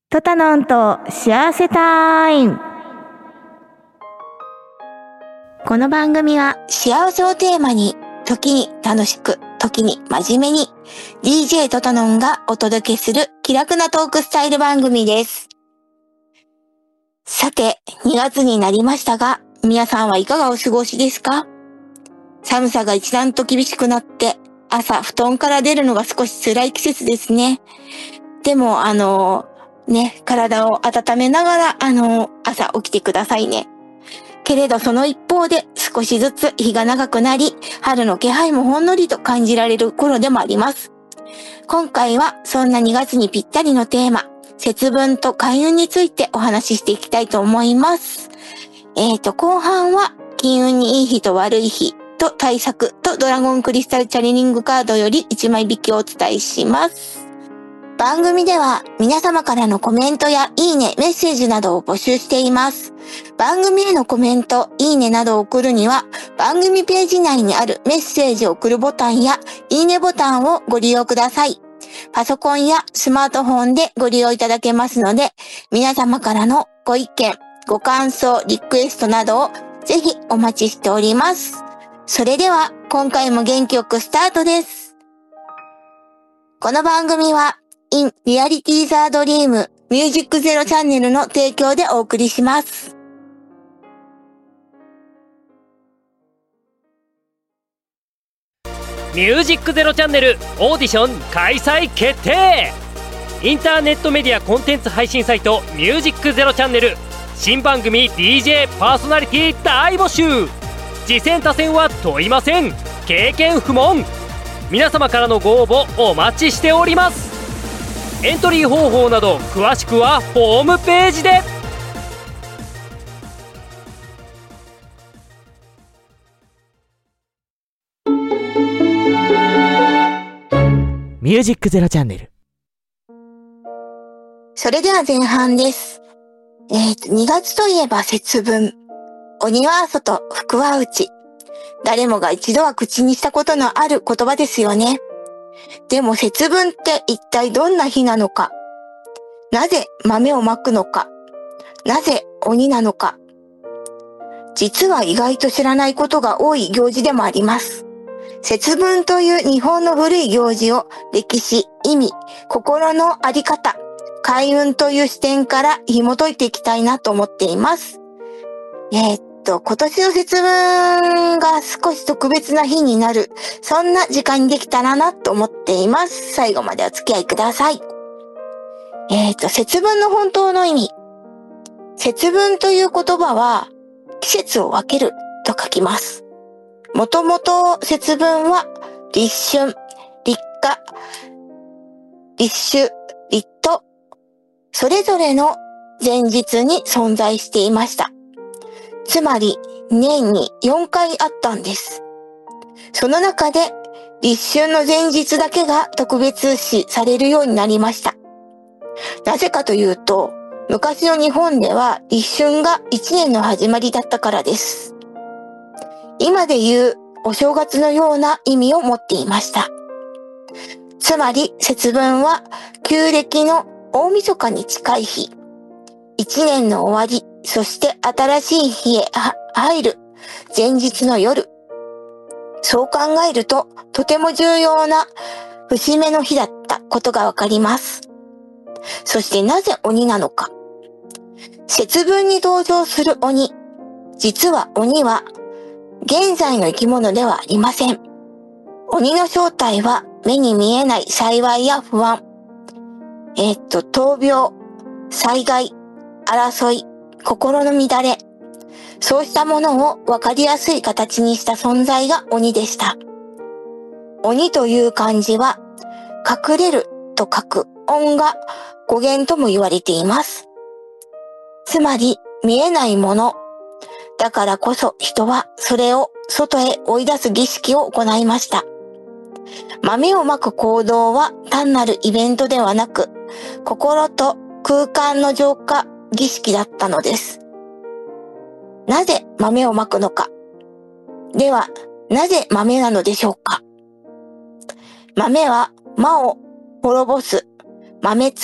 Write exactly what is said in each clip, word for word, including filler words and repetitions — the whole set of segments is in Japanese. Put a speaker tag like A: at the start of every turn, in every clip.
A: トタノンと幸せタイム。この番組は幸せをテーマに、時に楽しく、時に真面目に ディージェー トタノンがお届けする気楽なトークスタイル番組です。さて、にがつになりましたが、皆さんはいかがお過ごしですか？寒さが一段と厳しくなって、朝布団から出るのが少し辛い季節ですね。でも、あの、ね、体を温めながら、あの、朝起きてくださいね。けれどその一方で少しずつ日が長くなり、春の気配もほんのりと感じられる頃でもあります。今回はそんなにがつにぴったりのテーマ、節分と開運についてお話ししていきたいと思います。えーと、後半は金運にいい日と悪い日と対策とドラゴンクリスタルチャネリングカードよりいちまい引きをお伝えします。番組では皆様からのコメントやいいね、メッセージなどを募集しています。番組へのコメント、いいねなどを送るには、番組ページ内にあるメッセージを送るボタンやいいねボタンをご利用ください。パソコンやスマートフォンでご利用いただけますので、皆様からのご意見、ご感想、リクエストなどをぜひお待ちしております。それでは今回も元気よくスタートです。この番組はIn Reality the Dream Music Zero チャンネルの提供でお送りします。
B: ミュージックゼロチャンネルオーディション開催決定。インターネットメディアコンテンツ配信サイトミュージックゼロチャンネル新番組 ディージェー パーソナリティ大募集。次戦他戦は問いません。経験不問。皆様からのご応募お待ちしております。エントリー方法など詳しくはホームページで。
C: ミュージックゼロチャンネル。
A: それでは前半です。えっと、にがつといえば節分。鬼は外、福は内。誰もが一度は口にしたことのある言葉ですよね。でも節分って一体どんな日なのか。なぜ豆をまくのか。なぜ鬼なのか。実は意外と知らないことが多い行事でもあります。節分という日本の古い行事を歴史、意味、心のあり方、開運という視点から紐解いていきたいなと思っています。えー、っと、今年の節分が少し特別な日になる、そんな時間にできたらなと思っています。最後までお付き合いください。えー、っと、節分の本当の意味。節分という言葉は、季節を分けると書きます。もともと節分は立春、立夏、立秋、立冬、それぞれの前日に存在していました。つまり年によんかいあったんです。その中で立春の前日だけが特別視されるようになりました。なぜかというと、昔の日本では立春が一年の始まりだったからです。今で言うお正月のような意味を持っていました。つまり節分は旧暦の大晦日に近い日、一年の終わり、そして新しい日へ入る前日の夜。そう考えるととても重要な節目の日だったことがわかります。そしてなぜ鬼なのか。節分に登場する鬼。実は鬼は現在の生き物ではありません。鬼の正体は目に見えない幸いや不安。えー、っと、闘病、災害、争い、心の乱れ。そうしたものをわかりやすい形にした存在が鬼でした。鬼という漢字は、隠れると書く音が語源とも言われています。つまり、見えないもの。だからこそ人はそれを外へ追い出す儀式を行いました。豆をまく行動は単なるイベントではなく、心と空間の浄化儀式だったのです。なぜ豆をまくのか。では、なぜ豆なのでしょうか。豆は魔を滅ぼす、魔滅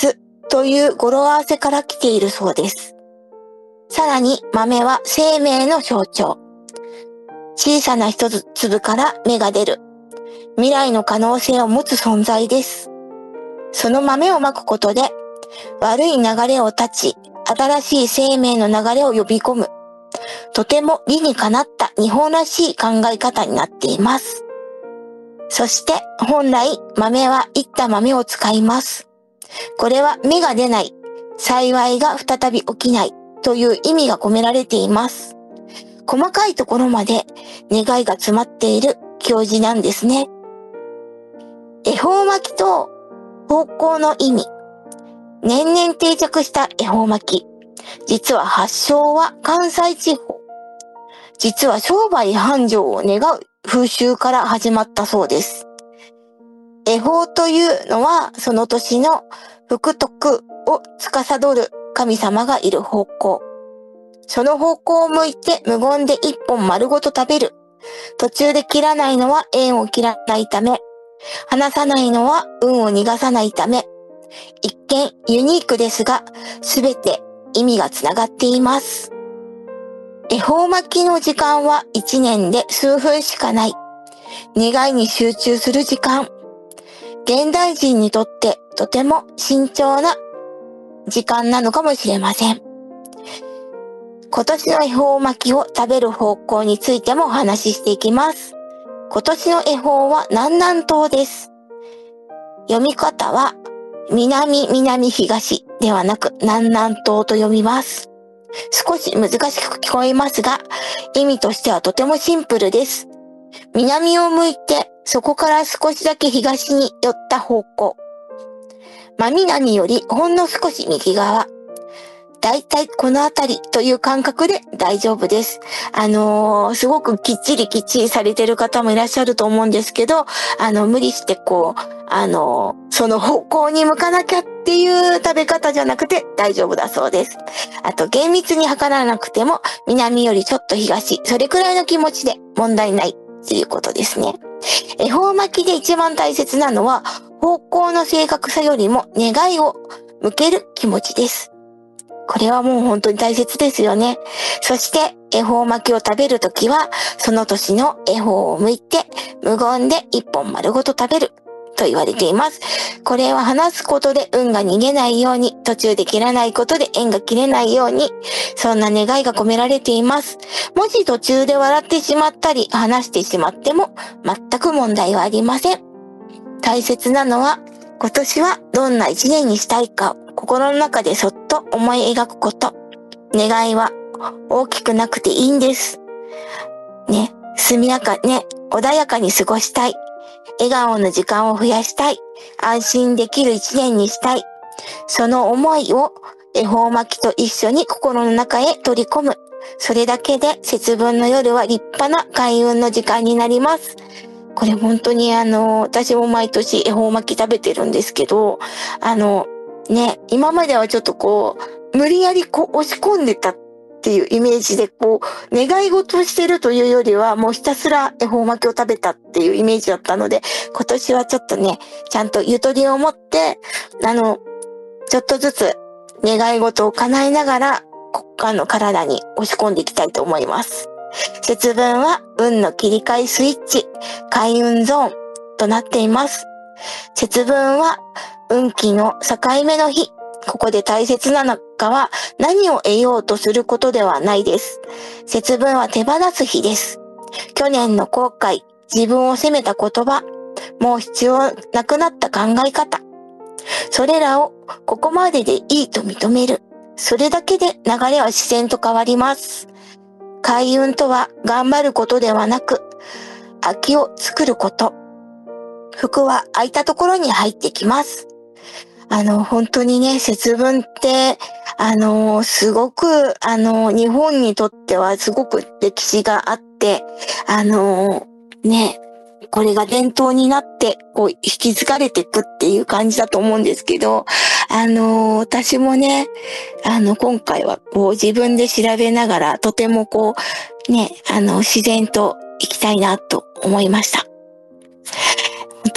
A: という語呂合わせから来ているそうです。さらに豆は生命の象徴。小さな一粒から芽が出る。未来の可能性を持つ存在です。その豆をまくことで悪い流れを断ち、新しい生命の流れを呼び込む。とても理にかなった日本らしい考え方になっています。そして本来豆は煎った豆を使います。これは芽が出ない、幸いが再び起きないという意味が込められています。細かいところまで願いが詰まっている教示なんですね。恵方巻きと方向の意味。年々定着した恵方巻き。実は発祥は関西地方。実は商売繁盛を願う風習から始まったそうです。恵方というのはその年の福徳を司る神様がいる方向。その方向を向いて無言で一本丸ごと食べる。途中で切らないのは縁を切らないため。離さないのは運を逃がさないため。一見ユニークですが、すべて意味がつながっています。恵方巻きの時間は一年で数分しかない。願いに集中する時間。現代人にとってとても慎重な時間なのかもしれません。今年の恵方巻きを食べる方向についてもお話ししていきます。今年の恵方は南南東です。読み方は南南東ではなく南南東と読みます。少し難しく聞こえますが、意味としてはとてもシンプルです。南を向いてそこから少しだけ東に寄った方向。真南よりほんの少し右側。だいたいこのあたりという感覚で大丈夫です。あのー、すごくきっちりきっちりされてる方もいらっしゃると思うんですけど、あの、無理してこう、あのー、その方向に向かなきゃっていう食べ方じゃなくて大丈夫だそうです。あと、厳密に測らなくても、南よりちょっと東、それくらいの気持ちで問題ないということですね。恵方巻きで一番大切なのは、方向の正確さよりも願いを向ける気持ちです。これはもう本当に大切ですよね。そして恵方巻きを食べるときはその年の恵方を向いて無言で一本丸ごと食べると言われています。これは話すことで運が逃げないように、途中で切らないことで縁が切れないように、そんな願いが込められています。もし途中で笑ってしまったり話してしまっても全く問題はありません。大切なのは今年はどんな一年にしたいかを心の中でそっと思い描くこと。願いは大きくなくていいんです。ね、速やかね、穏やかに過ごしたい。笑顔の時間を増やしたい。安心できる一年にしたい。その思いを恵方巻きと一緒に心の中へ取り込む。それだけで節分の夜は立派な開運の時間になります。これ本当にあの、私も毎年恵方巻き食べてるんですけど、あの、ね、今まではちょっとこう、無理やりこう押し込んでたっていうイメージでこう、願い事をしてるというよりはもうひたすら恵方巻きを食べたっていうイメージだったので、今年はちょっとね、ちゃんとゆとりを持って、あの、ちょっとずつ願い事を叶えながら、あの体に押し込んでいきたいと思います。節分は運の切り替えスイッチ、開運ゾーンとなっています。節分は運気の境目の日。ここで大切なのは何を得ようとすることではないです。節分は手放す日です。去年の後悔、自分を責めた言葉、もう必要なくなった考え方。それらをここまででいいと認める。それだけで流れは自然と変わります。開運とは頑張ることではなく、空きを作ること。服は空いたところに入ってきます。あの、本当にね、節分って、あの、すごく、あの、日本にとってはすごく歴史があって、あの、ね、これが伝統になって、こう、引き継がれていくっていう感じだと思うんですけど、あの、私もね、あの、今回はこう、自分で調べながら、とてもこう、ね、あの、自然と生きたいなと思いました。本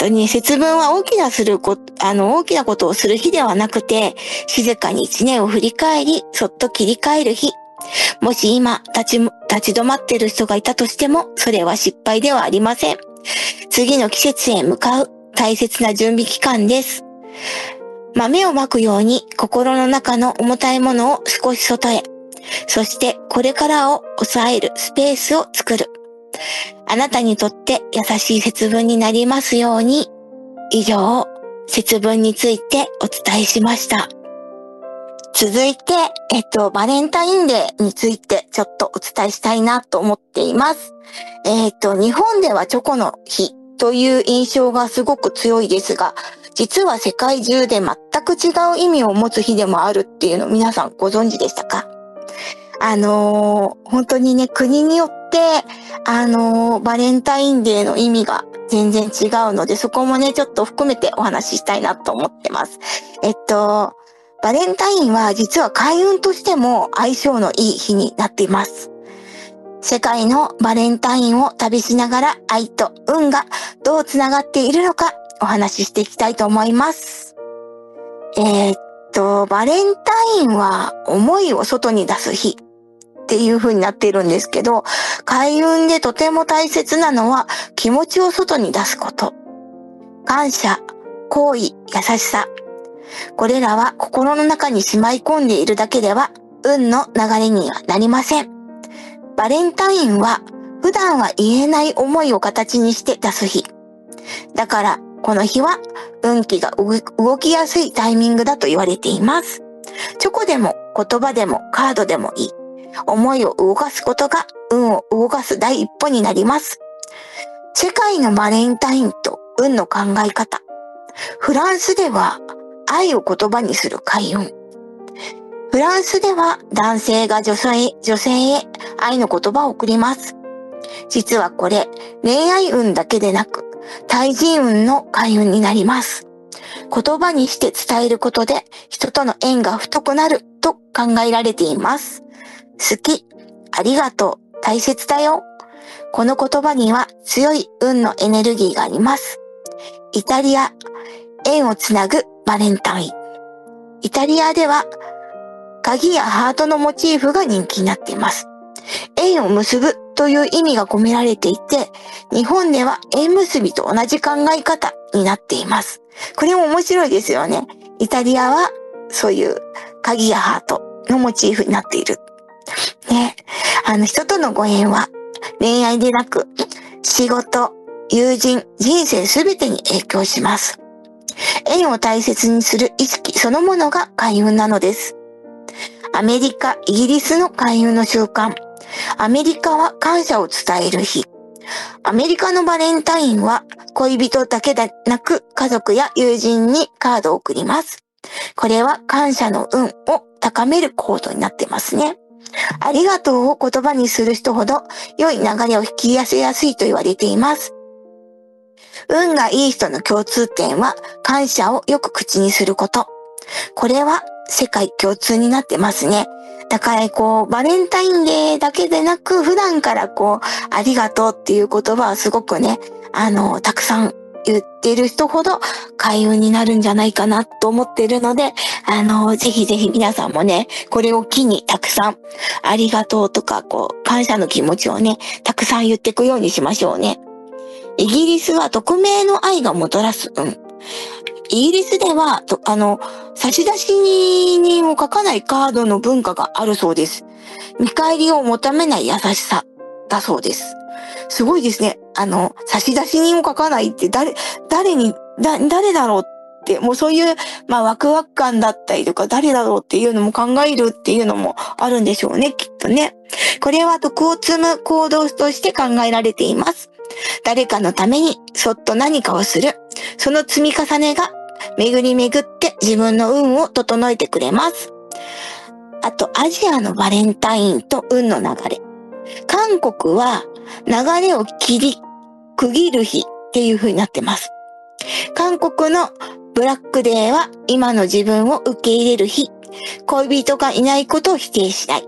A: とね、節分は大きなすること、あの、大きなことをする日ではなくて、静かに一年を振り返り、そっと切り替える日。もし今、立ち、立ち止まっている人がいたとしても、それは失敗ではありません。次の季節へ向かう大切な準備期間です。豆をまくように心の中の重たいものを少し外へ。そしてこれからを抑えるスペースを作る。あなたにとって優しい節分になりますように。以上、節分についてお伝えしました。続いて、えっと、バレンタインデーについてちょっとお伝えしたいなと思っています。えっと、日本ではチョコの日という印象がすごく強いですが、実は世界中で全く違う意味を持つ日でもあるっていうのを皆さんご存知でしたか？あのー、本当にね、国によって、あのー、バレンタインデーの意味が全然違うので、そこもね、ちょっと含めてお話ししたいなと思ってます。えっと、バレンタインは実は開運としても相性のいい日になっています。世界のバレンタインを旅しながら愛と運がどうつながっているのかお話ししていきたいと思います。えー、っと、バレンタインは思いを外に出す日っていう風になっているんですけど、開運でとても大切なのは気持ちを外に出すこと。感謝、好意、優しさ。これらは心の中にしまい込んでいるだけでは運の流れにはなりません。バレンタインは普段は言えない思いを形にして出す日。だからこの日は運気が動きやすいタイミングだと言われています。チョコでも言葉でもカードでもいい。思いを動かすことが運を動かす第一歩になります。世界のバレンタインと運の考え方。フランスでは愛を言葉にする開運。フランスでは男性が女性、女性へ愛の言葉を送ります。実はこれ恋愛運だけでなく対人運の開運になります。言葉にして伝えることで人との縁が太くなると考えられています。好き、ありがとう、大切だよ。この言葉には強い運のエネルギーがあります。イタリア、縁をつなぐバレンタイン。イタリアでは鍵やハートのモチーフが人気になっています。縁を結ぶという意味が込められていて、日本では縁結びと同じ考え方になっています。これも面白いですよね。イタリアはそういう鍵やハートのモチーフになっている。ね、あの人とのご縁は恋愛でなく仕事、友人、人生すべてに影響します。縁を大切にする意識そのものが開運なのです。アメリカ、イギリスの開運の習慣。アメリカは感謝を伝える日。アメリカのバレンタインは恋人だけでなく家族や友人にカードを送ります。これは感謝の運を高める行動になってますね。ありがとうを言葉にする人ほど良い流れを引き寄せやすいと言われています。運がいい人の共通点は感謝をよく口にすること。これは世界共通になってますね。だからこうバレンタインデーだけでなく普段からこうありがとうっていう言葉はすごくね、あのたくさん言ってる人ほど開運になるんじゃないかなと思っているので、あのぜひぜひ皆さんもね、これを機にたくさんありがとうとかこう感謝の気持ちをね、たくさん言っていくようにしましょうね。イギリスは匿名の愛がもたらす運。イギリスでは、とあの、差出人を書かないカードの文化があるそうです。見返りを求めない優しさだそうです。すごいですね。あの、差出人を書かないって誰、誰に、だ、誰だろうって、もうそういう、まあワクワク感だったりとか、誰だろうっていうのも考えるっていうのもあるんでしょうね、きっとね。これは徳を積む行動として考えられています。誰かのためにそっと何かをする。その積み重ねが巡り巡って自分の運を整えてくれます。あと、アジアのバレンタインと運の流れ。韓国は流れを切り、区切る日っていう風になってます。韓国のブラックデーは今の自分を受け入れる日。恋人がいないことを否定しない。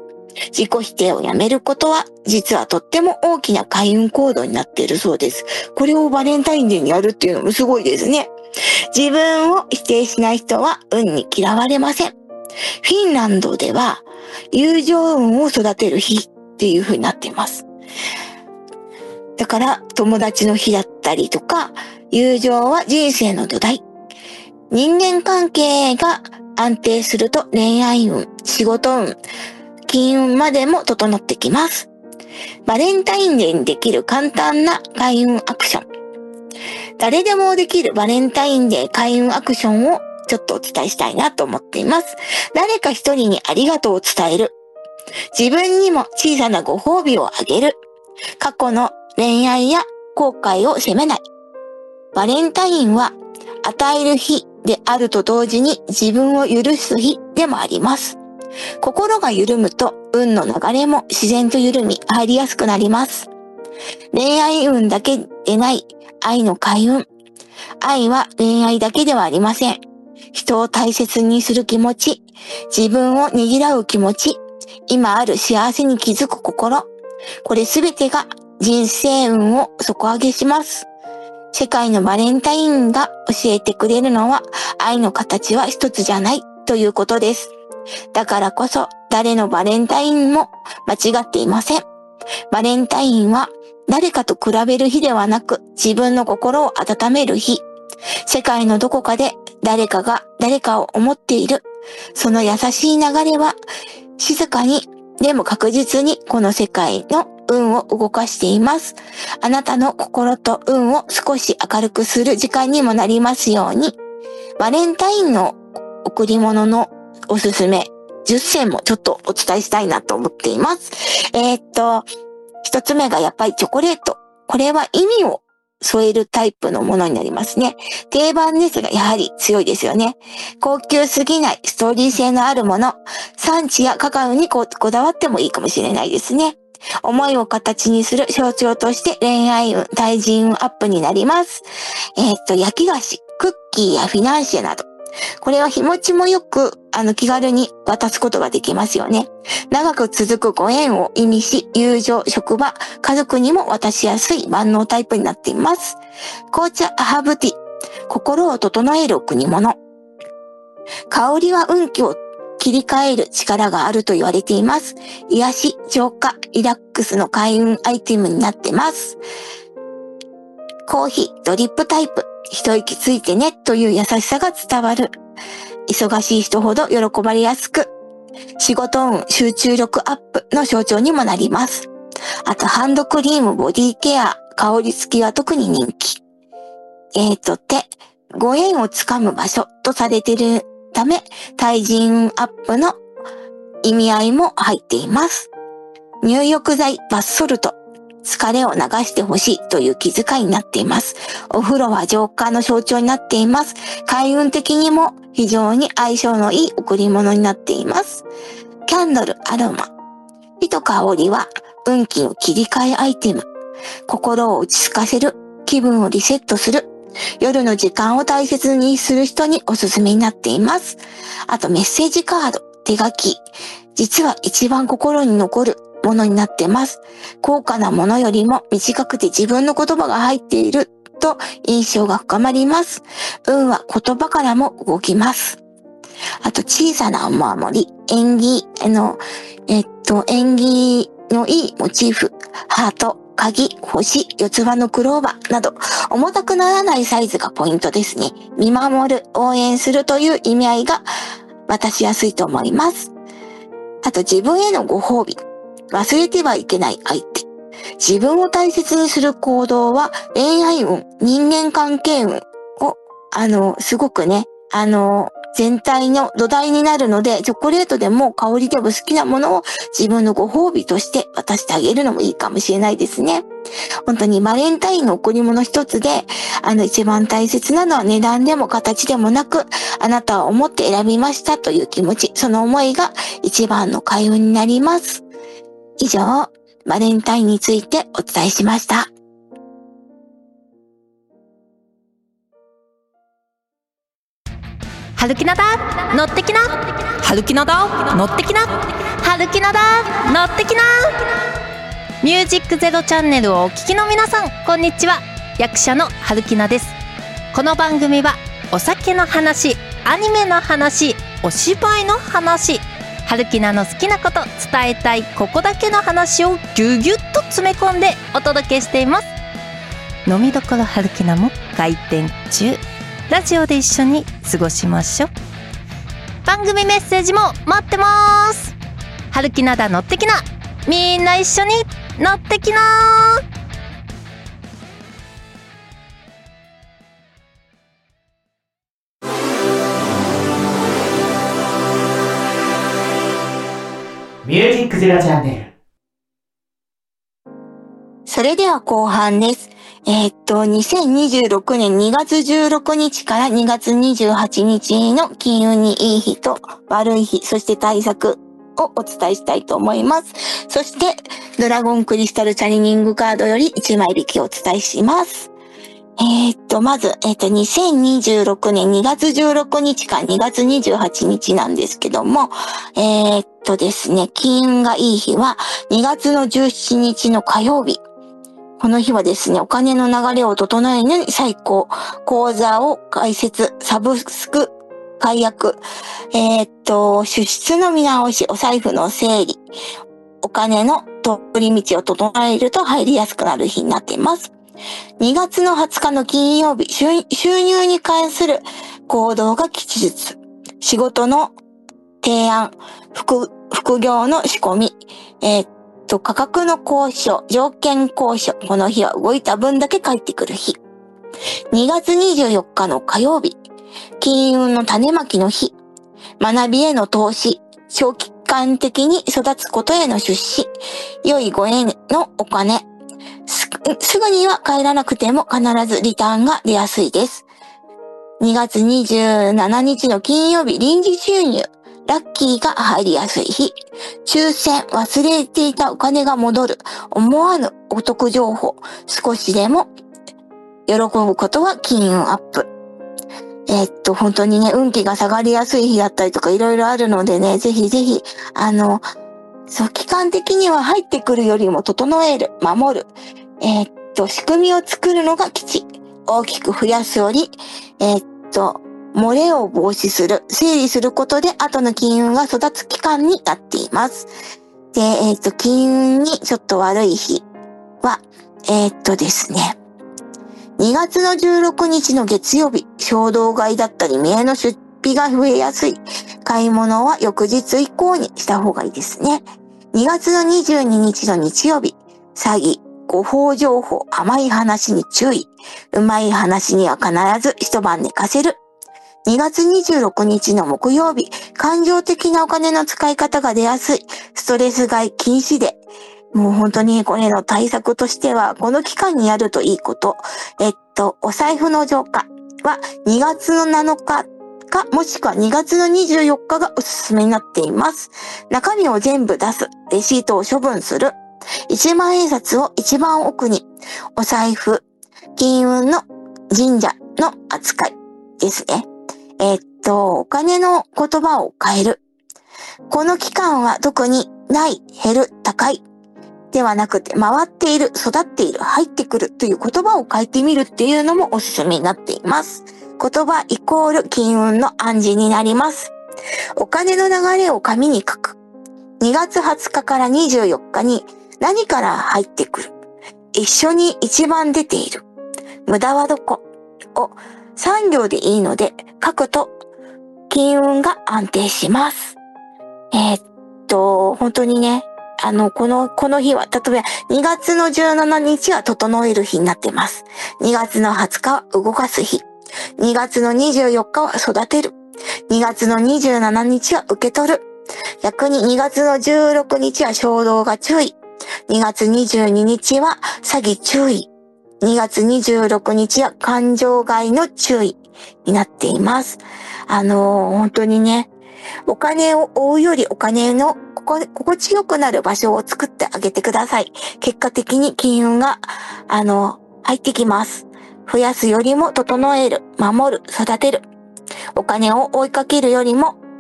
A: 自己否定をやめることは、実はとっても大きな開運行動になっているそうです。これをバレンタインデーにやるっていうのもすごいですね。自分を否定しない人は運に嫌われません。フィンランドでは、友情運を育てる日っていう風になっています。だから、友達の日だったりとか、友情は人生の土台。人間関係が安定すると恋愛運、仕事運、金運までも整ってきます。バレンタインデーにできる簡単な開運アクション。誰でもできるバレンタインデー開運アクションをちょっとお伝えしたいなと思っています。誰か一人にありがとうを伝える。自分にも小さなご褒美をあげる。過去の恋愛や後悔を責めない。バレンタインは与える日であると同時に自分を許す日でもあります。心が緩むと運の流れも自然と緩み入りやすくなります。恋愛運だけでない愛の開運。愛は恋愛だけではありません。人を大切にする気持ち、自分をねぎらう気持ち、今ある幸せに気づく心。これすべてが人生運を底上げします。世界のバレンタインが教えてくれるのは愛の形は一つじゃないということです。だからこそ誰のバレンタインも間違っていません。バレンタインは誰かと比べる日ではなく自分の心を温める日。世界のどこかで誰かが誰かを思っている。その優しい流れは静かにでも確実にこの世界の運を動かしています。あなたの心と運を少し明るくする時間にもなりますように。バレンタインの贈り物のおすすめじゅっせんもちょっとお伝えしたいなと思っています。えー、っと、一つ目がやっぱりチョコレート。これは意味を添えるタイプのものになりますね。定番ですがやはり強いですよね。高級すぎないストーリー性のあるもの。産地やカカオにこだわってもいいかもしれないですね。思いを形にする象徴として恋愛運、対人運アップになります。えー、っと、焼き菓子、クッキーやフィナンシェなど。これは日持ちもよく、あの、気軽に渡すことができますよね。長く続くご縁を意味し、友情、職場、家族にも渡しやすい万能タイプになっています。紅茶、ハーブティー、心を整える贈り物。香りは運気を切り替える力があると言われています。癒し、浄化、リラックスの開運アイテムになってます。コーヒー、ドリップタイプ。一息ついてねという優しさが伝わる。忙しい人ほど喜ばれやすく、仕事運、集中力アップの象徴にもなります。あと、ハンドクリーム、ボディケア、香り付きは特に人気。えーと、手、ご縁をつかむ場所とされているため、対人運アップの意味合いも入っています。入浴剤、バスソルト。疲れを流してほしいという気遣いになっています。お風呂は浄化の象徴になっています。開運的にも非常に相性のいい贈り物になっています。キャンドル、アロマ。火と香りは運気の切り替えアイテム。心を落ち着かせる。気分をリセットする。夜の時間を大切にする人におすすめになっています。あとメッセージカード、手書き。実は一番心に残るものになってます。高価なものよりも短くて自分の言葉が入っていると印象が深まります。運は言葉からも動きます。あと小さなお守り、縁起、あの、えっと、縁起のいいモチーフ、ハート、鍵、星、四つ葉のクローバーなど、重たくならないサイズがポイントですね。見守る、応援するという意味合いが渡しやすいと思います。あと自分へのご褒美。忘れてはいけない相手。自分を大切にする行動は恋愛運、人間関係運を、あの、すごくね、あの、全体の土台になるので、チョコレートでも香りでも好きなものを自分のご褒美として渡してあげるのもいいかもしれないですね。本当にバレンタインの贈り物一つで、あの一番大切なのは値段でも形でもなく、あなたを思って選びましたという気持ち、その思いが一番の開運になります。以上、バレンタインについてお伝えしました。
D: はるきなだ乗ってきなはるきなだ乗ってきなは春木菜だ、乗ってきな。ミュージックゼロチャンネルをお聞きの皆さん、こんにちは。役者の春木菜です。この番組はお酒の話、アニメの話、お芝居の話、春木菜の好きなこと、伝えたいここだけの話をぎゅぎゅっと詰め込んでお届けしています。飲みどころ春木菜も開店中。ラジオで一緒に過ごしましょう。番組メッセージも待ってます。春木菜だ、乗ってきな。みんな一緒に乗ってきな。
C: ミュージックゼロチャンネル。
A: それでは後半です。えーっと、にせんにじゅうろくねんにがつじゅうろくにちからにがつにじゅうはちにちの金運にいい日と悪い日、そして対策をお伝えしたいと思います。そして、ドラゴンクリスタルチャネリングカードよりいちまい引きをお伝えします。えーっと、まず、えーっと、にせんにじゅうろくねんにがつじゅうろくにちからにがつにじゅうはちにちなんですけども、えーっとですね、金運がいい日はにがつのじゅうしちにちの火曜日。この日はですね、お金の流れを整えるのに最高。口座を開設、サブスク、解約、えーっと、支出の見直し、お財布の整理、お金の通り道を整えると入りやすくなる日になっています。にがつのはつかの金曜日、収入に関する行動が吉日。仕事の提案、副、副業の仕込み、えーと、価格の交渉、条件交渉。この日は動いた分だけ返ってくる日。にがつにじゅうよっかの火曜日。金運の種まきの日。学びへの投資。長期間的に育つことへの出資。良いご縁のお金。す、すぐには帰らなくても必ずリターンが出やすいです。にがつにじゅうしちにちの金曜日。臨時収入。ラッキーが入りやすい日。抽選、忘れていたお金が戻る。思わぬお得情報。少しでも喜ぶことは金運アップ。えー、っと、本当にね、運気が下がりやすい日だったりとかいろいろあるのでね、ぜひぜひ、あの、そう、期間的には入ってくるよりも整える、守る。えー、っと、仕組みを作るのが吉。大きく増やすより、えー、っと、漏れを防止する、整理することで後の金運が育つ期間になっています。で、えっと、金運にちょっと悪い日は、えっとですね、にがつのじゅうろくにちの月曜日、衝動買いだったり、見栄の出費が増えやすい。買い物は翌日以降にした方がいいですね。にがつのにじゅうににちの日曜日、詐欺、誤報情報、甘い話に注意。うまい話には必ず一晩寝かせる。にがつにじゅうろくにちの木曜日、感情的なお金の使い方が出やすい。ストレス買い禁止で。もう本当にこれの対策としては、この期間にやるといいこと。えっと、お財布の浄化はにがつのなのかか、もしくはにがつのにじゅうよっかがおすすめになっています。中身を全部出す。レシートを処分する。いちまんえん札を一番奥に。お財布、金運の神社の扱いですね。えっと、お金の言葉を変える。この期間は特にない、減る、高い。ではなくて、回っている、育っている、入ってくるという言葉を変えてみるっていうのもおすすめになっています。言葉イコール金運の暗示になります。お金の流れを紙に書く。にがつはつかからにじゅうよっかに何から入ってくる。一緒に一番出ている。無駄はどこをさんぎょうでいいので書くと金運が安定します。えー、っと、本当にね、あの、この、この日は、例えばにがつのじゅうしちにちは整える日になってます。にがつのはつかは動かす日。にがつのにじゅうよっかは育てる。にがつのにじゅうしちにちは受け取る。逆ににがつのじゅうろくにちは衝動が注意。にがつにじゅうににちは詐欺注意。にがつにじゅうろくにちは感情買いの注意になっています。あのー、本当にね、お金を追うよりお金の心地よくなる場所を作ってあげてください。結果的に金運が、あの、入ってきます。増やすよりも整える、守る、育てる。お金を追いかけるよりも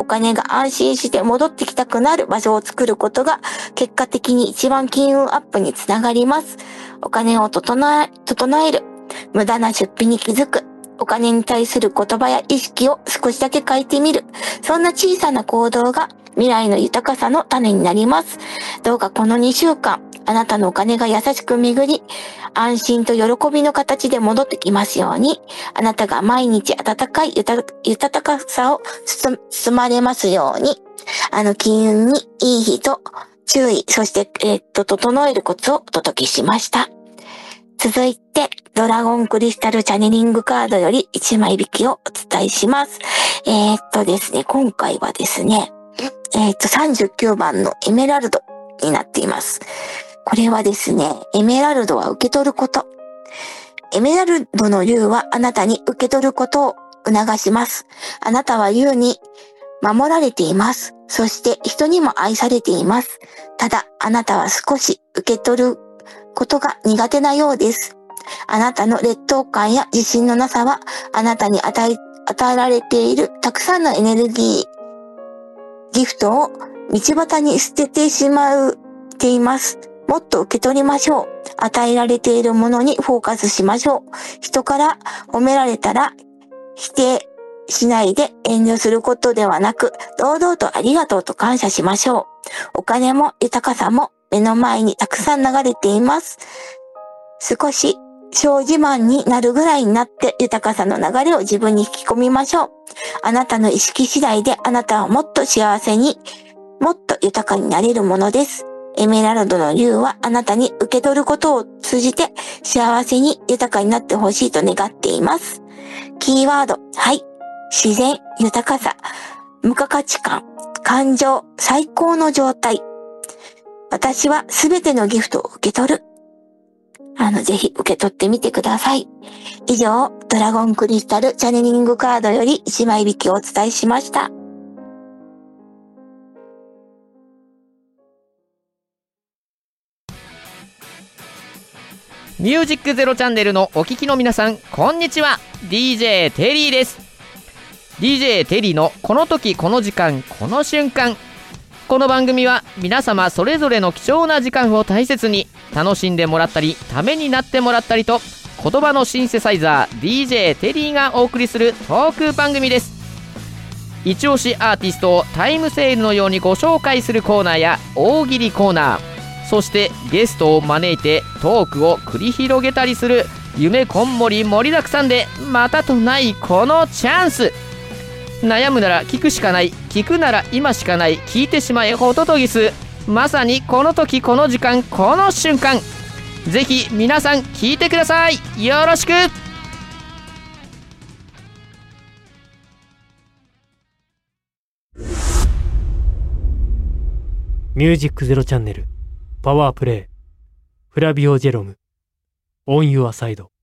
A: お金が安心して戻ってきたくなる場所を作ることが結果的に一番金運アップにつながります。お金を整え、整える。無駄な出費に気づく。お金に対する言葉や意識を少しだけ変えてみる。そんな小さな行動が未来の豊かさの種になります。どうかこのにしゅうかん、あなたのお金が優しく巡り、安心と喜びの形で戻ってきますように、あなたが毎日温かい豊かさを包まれますように、あの金運にいい日と注意、そして、えー、っと、整えるコツをお届けしました。続いて、ドラゴンクリスタルチャネリングカードよりいちまい引きをお伝えします。えー、っとですね、今回はですね、えー、っと、さんじゅうきゅうばんのエメラルドになっています。これはですね、エメラルドは受け取ること。エメラルドの竜はあなたに受け取ることを促します。あなたは竜に守られています。そして人にも愛されています。ただ、あなたは少し受け取ることが苦手なようです。あなたの劣等感や自信のなさは、あなたに与え、与えられているたくさんのエネルギー、ギフトを道端に捨ててしまっています。もっと受け取りましょう。与えられているものにフォーカスしましょう。人から褒められたら否定しないで遠慮することではなく、堂々とありがとうと感謝しましょう。お金も豊かさも目の前にたくさん流れています。少し小自慢になるぐらいになって豊かさの流れを自分に引き込みましょう。あなたの意識次第であなたはもっと幸せに、もっと豊かになれるものです。エメラルドの竜はあなたに受け取ることを通じて幸せに豊かになってほしいと願っています。キーワード、はい。自然、豊かさ、無価値観、感情、最高の状態。私はすべてのギフトを受け取る。あの、ぜひ受け取ってみてください。以上、ドラゴンクリスタルチャネリングカードよりいちまい引きをお伝えしました。
E: ミュージックゼロチャンネルのお聞きの皆さん、こんにちは。 ディージェー テリーです。 ディージェー テリーのこの時この時間この瞬間。この番組は皆様それぞれの貴重な時間を大切に楽しんでもらったりためになってもらったりと、言葉のシンセサイザー ディージェー テリーがお送りするトーク番組です。一押しアーティストをタイムセールのようにご紹介するコーナーや大喜利コーナー、そしてゲストを招いてトークを繰り広げたりする夢こんもり盛りだくさんで、またとないこのチャンス。悩むなら聞くしかない、聞くなら今しかない、聞いてしまえホトトギス。まさにこの時この時間この瞬間。ぜひ皆さん聞いてください。よろしく。
B: ミュージックゼロチャンネルパワープレイフラビオジェロムオンユアサイド。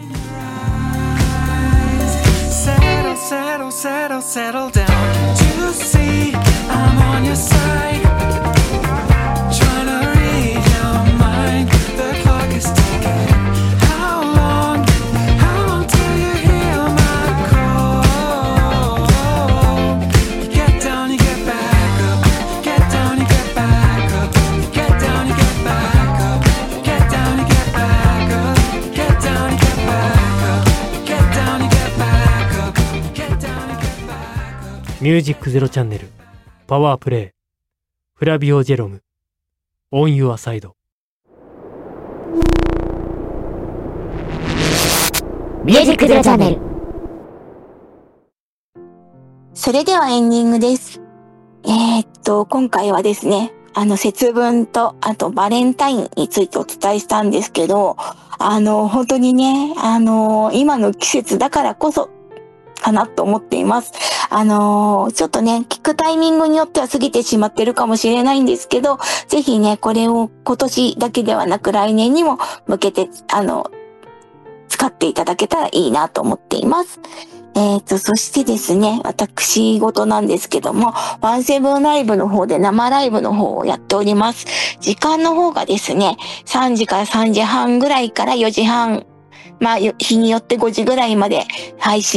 F: Settle, settle, settle down. You see, I'm on your side. Trying to read your mind. The clock is ticking. How long, how long till you hear my call? You get down, you get back up. You get down, you get back up. You get down, you get back up. You get down, you get back up. You get down, you get back up. You get down, you get back up.
B: ミュージックゼロチャンネルパワープレイフラビオジェロムオンユアサイド。
G: ミュージックゼロチャンネル。
A: それではエンディングです。えー、っと今回はですね、あの節分とあとバレンタインについてお伝えしたんですけど、あの本当にね、あの今の季節だからこそかなと思っています。あのー、ちょっとね、聞くタイミングによっては過ぎてしまってるかもしれないんですけど、ぜひね、これを今年だけではなく来年にも向けて、あの、使っていただけたらいいなと思っています。えっと、そしてですね、私事なんですけども、ワンセブンライブの方で生ライブの方をやっております。時間の方がですね、さんじからさんじはんぐらいからよじはん、まあ、日によってごじぐらいまで配信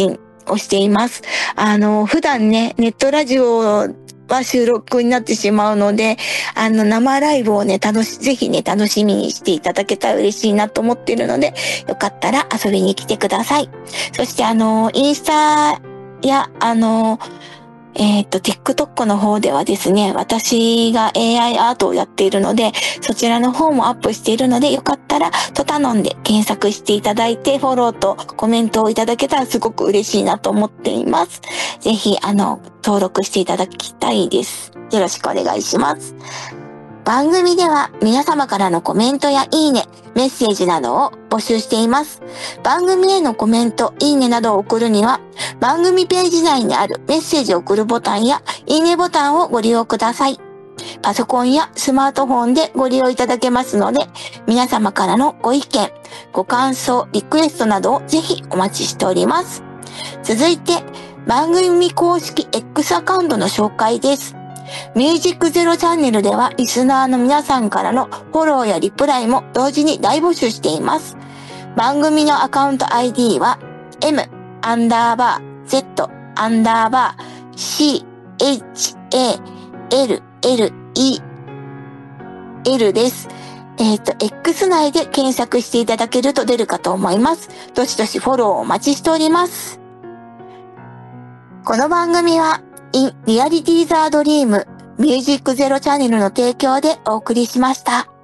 A: をしています。あの、普段ね、ネットラジオは収録になってしまうので、あの、生ライブをね、楽し、ぜひね、楽しみにしていただけたら嬉しいなと思っているので、よかったら遊びに来てください。そして、あの、インスタや、あの、えっと、TikTok の方ではですね、私が エーアイ アートをやっているので、そちらの方もアップしているので、よかったら、と頼んで検索していただいて、フォローとコメントをいただけたらすごく嬉しいなと思っています。ぜひ、あの、登録していただきたいです。よろしくお願いします。番組では皆様からのコメントやいいね、メッセージなどを募集しています。番組へのコメント、いいねなどを送るには、番組ページ内にあるメッセージを送るボタンやいいねボタンをご利用ください。パソコンやスマートフォンでご利用いただけますので、皆様からのご意見、ご感想、リクエストなどをぜひお待ちしております。続いて、番組公式 X アカウントの紹介です。ミュージックゼロチャンネルではリスナーの皆さんからのフォローやリプライも同時に大募集しています。番組のアカウント アイディー は M アンダーバー Z アンダーバー C H A L L E L です。えっと、X 内で検索していただけると出るかと思います。どしどしフォローをお待ちしております。この番組はIn Reality the Dream ミュージックゼロチャンネルの提供でお送りしました。